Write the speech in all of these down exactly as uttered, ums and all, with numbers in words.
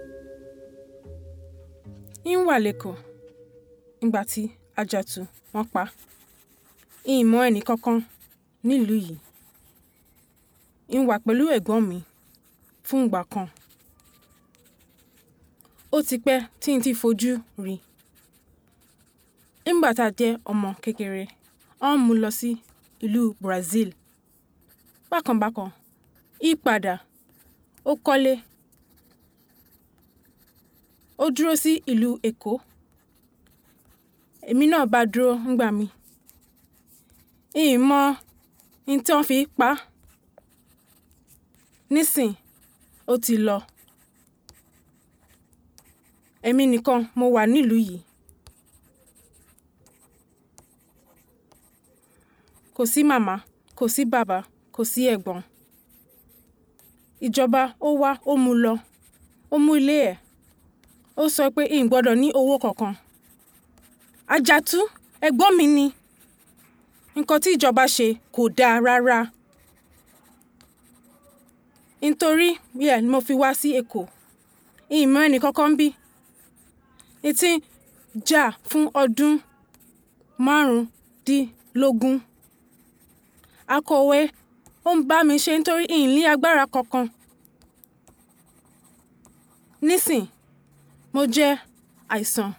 ń wà lẹ́kọ̀ọ́ nígbà tí Àjàtú wọ́n pa ń mọ ẹnì kankan nílùú yìí ń wà pẹ̀lú ẹ̀gbọ́n mi fún ìgbà kan ó ti pẹ́ tí n ti fojú rí nígbà tá a jẹ́ ọmọ kékeré wọ́n mú lọ sí ìlú Brazil bákanbákan ìpadà ó kọ́lé ó dúró sí ìlú Èkó èmi náà bá dúró ńgbà mi ìmọ̀ ní tí wọ́n fi pa nísìn ó ti lọ èmi nìkan mo wà nílùú yìí kò sí màmá kò sí bàbá kò sí ẹ̀gbọ́n ìjọba ó wá ó mú lọ ó mú ilé ẹ̀ ó sọ pé n gbọ́dọ̀ ní owó kankan Àjàtú ẹ̀gbọ́n mi ni nǹkan tí ìjọba ṣe kò dáa rárá nítorí yẹ ni mo fi wá sí Èkó ìmọ̀ ẹnì kankan bí etí jà fún ọdún márùndínlógún akọ̀wé ó ń bá mi ṣe nítorí ìní agbára kankan nísìn mo jẹ́ àìsàn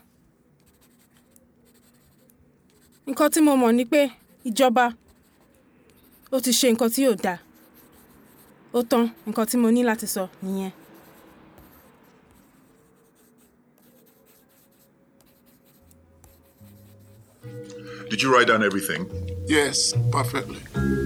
nǹkan tí mo mọ̀ ni pé ìjọba ó ti ṣe nǹkan tí ò dáa ó tán nǹkan tí mo ní láti sọ nìyẹn. Did you write down everything? Yes, perfectly.